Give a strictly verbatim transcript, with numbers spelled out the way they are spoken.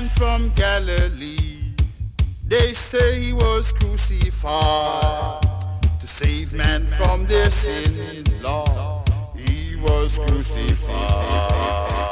from Galilee. They say he was crucified to save man from their sin. Lord, he was crucified.